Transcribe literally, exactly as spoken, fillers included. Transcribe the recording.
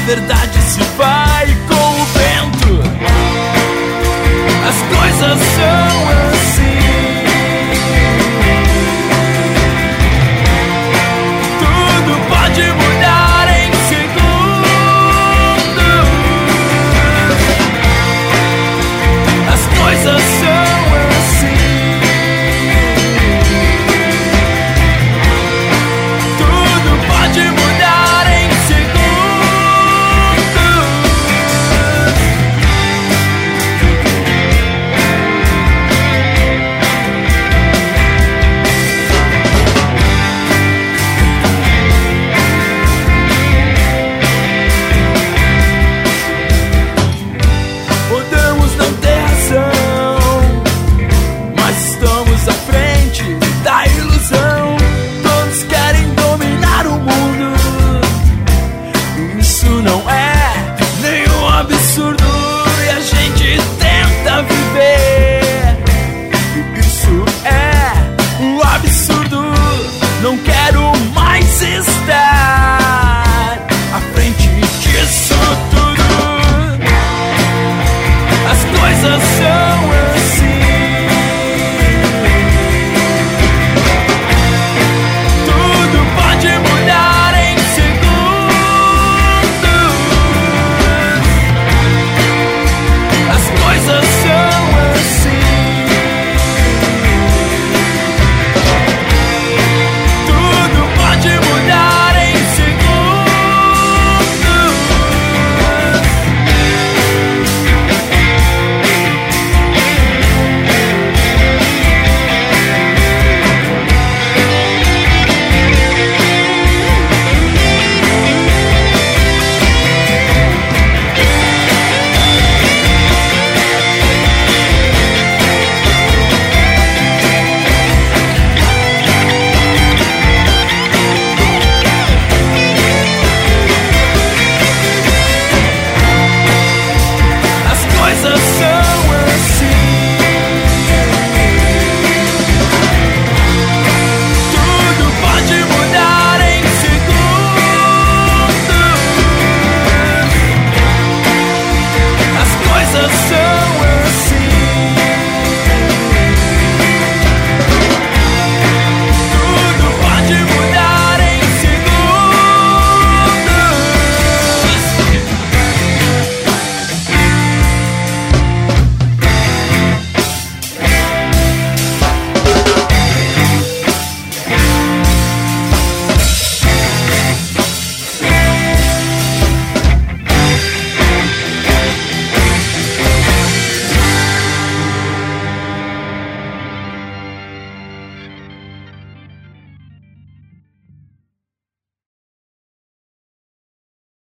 verdade se vai com o vento. As coisas são assim. Tudo pode mudar em segundos. As coisas são assim. Tudo pode mudar em segundos. Podemos não ter razão, mas estamos à frente da ilusão. Todos querem dominar o mundo. Isso não é nenhum absurdo e a gente tenta viver. Isso é um absurdo. Não quero mais estar à frente disso tudo. As coisas são